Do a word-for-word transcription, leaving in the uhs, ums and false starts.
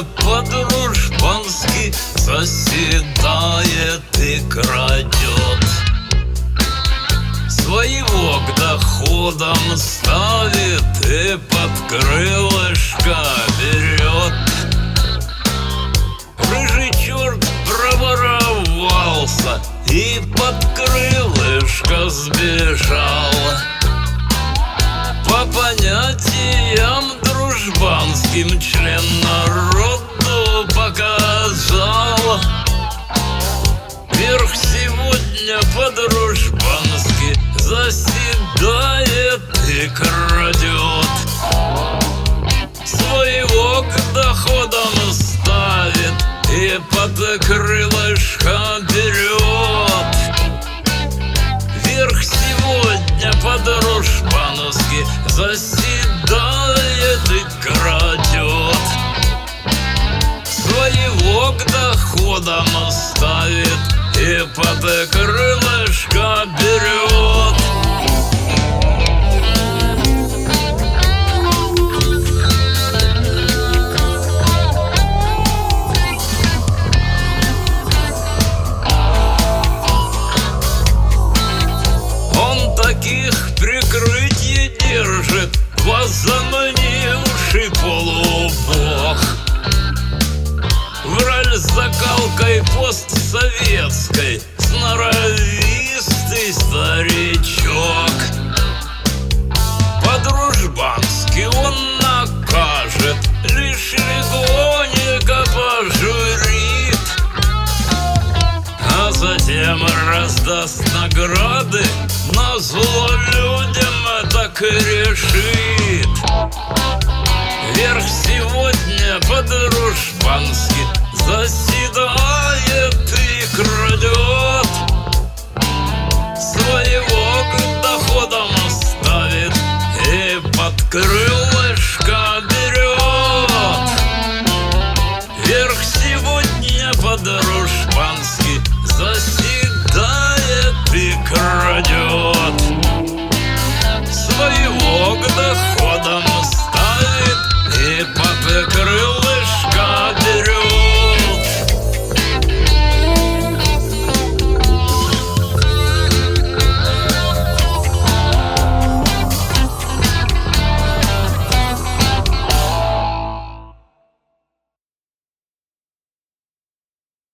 по-дружбански заседает и крадет. Своего к доходам ставит и под крылышко берет. Рыжий черт проворовался и под крылышко сбежал. По понятиям дружбанским член народу показал. Верх сегодня по-дружбански заседает и крадет. Своего к доходам ставит и под крылышко берет. Верх сегодня по-дружбански заседает и крадет. Своего к доходам ставит и под крылышко берет. Он таких прикрытий держит, возомнивший полубог. Враль с закалкой постсоветской, сноровистый старичок. По-дружбански он накажет, лишь легонько пожурит, а затем раздаст награды, назло людям так и решит.